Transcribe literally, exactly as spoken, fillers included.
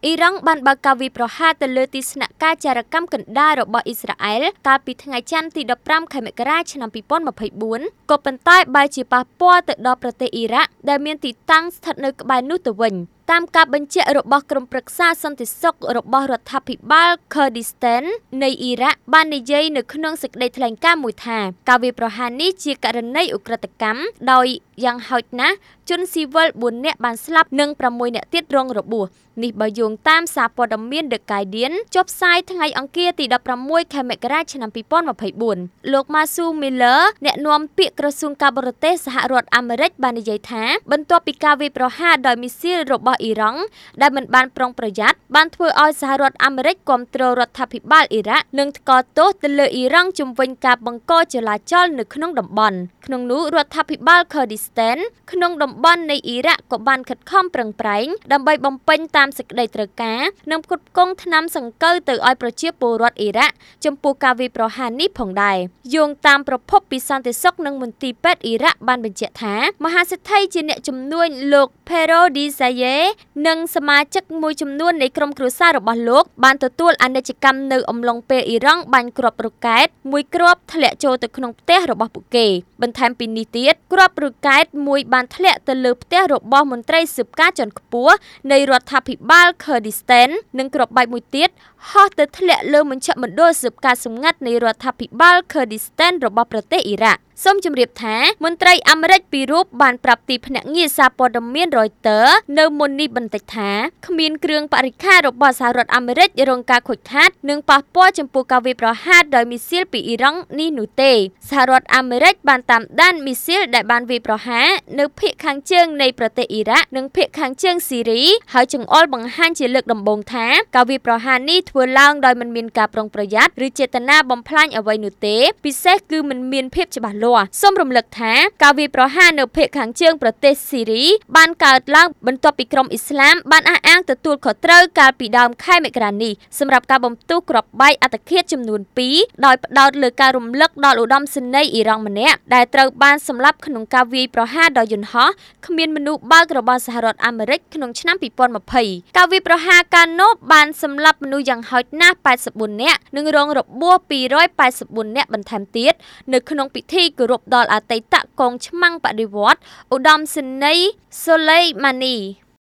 អ៊ីរ៉ង់បានបើកការវាយប្រហារទៅលើទីស្នាក់ការចារកម្មកណ្ដាលរបស់អ៊ីស្រាអែលកាលពីថ្ងៃច័ន្ទទីដប់ប្រាំខែមករាឆ្នាំពីរពាន់ម្ភៃបួនក៏ប៉ុន្តែបែរជាប៉ះពាល់ទៅដល់ប្រទេសអ៊ីរ៉ាក់ដែលមានទីតាំងស្ថិតនៅក្បែរនោះទៅវិញតាមការបញ្ជាក់របស់ក្រុមប្រឹក្សាសន្តិសុខរបស់រដ្ឋាភិបាល Kurdistan នៃអ៊ីរ៉ាក់បាននិយាយនៅក្នុងសេចក្តីថ្លែងការណ៍មួយថាការវាយប្រហារនេះជាករណីឧក្រិដ្ឋកម្មដោយយ៉ាងហោចណាស់ជនស៊ីវិលបួននាក់បានស្លាប់និងប្រាំមួយនាក់ទៀតរងរបួសនេះបើយោងតាមសារព័ត៌មាន The Guardian ចុះផ្សាយថ្ងៃអង្គារទីដប់ប្រាំមួយខែមករាឆ្នាំពីរពាន់ម្ភៃបួនលោក Matthew Miller អ្នកនាំពាក្យក្រសួងការបរទេសសហរដ្ឋអាមេរិកបាននិយាយថាបន្ទាប់ពីការវាយប្រហារដោយមីស៊ីលរបស់អ៊ីរ៉ង់ដែលមិនបានប្រុងប្រយ័ត្នបានធ្វើឲ្យសហរដ្ឋអាមេរិកគាំទ្ររដ្ឋាភិបាលអ៊ីរ៉ាក់និងថ្កោលទោសទៅលើអ៊ីរ៉ង់ជំវិញការបង្កចលាចលនៅក្នុងតំបន់ក្នុងនោះរដ្ឋាភិបាល Kurdistan ក្នុងតំបន់នៃអ៊ីរ៉ាក់ក៏បានខិតខំប្រឹងប្រែងដើម្បីបំពេញតាមសេចក្តីត្រូវការនិងផ្គត់ផ្គង់ថ្នាំសង្កូវទៅឲ្យប្រជាពលរដ្ឋអ៊ីរ៉ាក់ចំពោះការវាយប្រហារនេះផងដែរយោងតាមប្រភពពីសន្តិសុខនិងមន្ទីរពេទ្យអ៊ីរ៉ាក់បានបញ្ជាក់ថាមហាសេដ្ឋីជាអ្នកជំនួញលោក Pero Dizaye និងសមាជិកមួយចំនួននៃក្រុមគ្រួសាររបស់លោកបានទទួលអនិច្ចកម្មនៅអំឡុងពេលអ៊ីរ៉ង់បាញ់គ្រាប់រ៉ុកែតមួយគ្រាប់ធ្លាក់ចូលទៅក្នុងផ្ទះរបស់ពួកគេបន្ថែមពីនេះទៀតគ្រាប់រ៉ុកែតមួយបានធ្លាក់ទៅលើផ្ទះរបស់មន្ត្រីស៊ើបការជាន់ខ្ពស់នៃរដ្ឋាភិបាល Kurdistan និងគ្រាប់បែកមួយទៀតហោះទៅធ្លាក់លើមជ្ឈមណ្ឌលស៊ើបការសម្ងាត់នៃរដ្ឋាភិបាល Kurdistan របស់ប្រទេសអ៊ីរ៉ាក់សូមជម្រាបថាមន្ត្រីអាមេរិកពីររូបបានប្រាប់ទីភ្នាក់ងារសារព័ត៌មាន Reuters នៅមុននេះបន្តិចថាគ្មានគ្រឿងបរិក្ខាររបស់សហរដ្ឋអាមេរិករងការខូចខាតនិងប៉ះពាល់ចំពោះការវាយប្រហារដោយមីស៊ីលពីអ៊ីរ៉ង់នេះនោះទេសហរដ្ឋអាមេរិកបានតាមដានមីស៊ីលដែលបានវាយប្រហារនៅភាគខាងជើងនៃប្រទេសអ៊ីរ៉ាក់និងភាគខាងជើងស៊ីរីហើយចង្អុលបង្ហាញជាលើកដំបូងថាការវាយប្រហារនេះធ្វើឡើងដោយមិនមានការប្រុងប្រយ័ត្នឬចេតនាបំផ្លាញអ្វីនោះទេពិសេសគឺមិនមានភាពច្បាស់លាស់សូមរំលឹកថាការវាយប្រហារនៅភាគខាងជើងប្រទេសស៊ីរីបានកើតឡើងបន្ទាប់ពីក្រុមអ៊ីស្លាមបានអះអាងទទួលខុសត្រូវកាលពីដើមខែមករានេះសម្រាប់ការបំផ្ទុះគ្រាប់បែកអត្តឃាតចំនួនពីរដោយផ្ដោតលើការរំលឹកដល់ឧត្តមសេនីយ៍អ៊ីរ៉ង់ម្នាក់ដែលត្រូវបានសម្លាប់ក្នុងការវាយប្រហារដោយយន្តហោះគ្មានមនុស្សបើករបស់សហរដ្ឋអាមេរិកក្នុងឆ្នាំពីរពាន់ម្ភៃការវាយប្រហារកាលនោះបានសម្លាប់មនុស្សយ៉ាងហោចណាស់ប៉ែតសិបបួននាក់និងរងរបួសពីររយប៉ែតសិបបួននាក់បន្ថែមទៀតនៅក្នុងពិធីគោរពដល់អតីតកងឆ្មាំងបដិវត្តន៍ឧត្តមសេនីយ៍សូឡេម៉ានី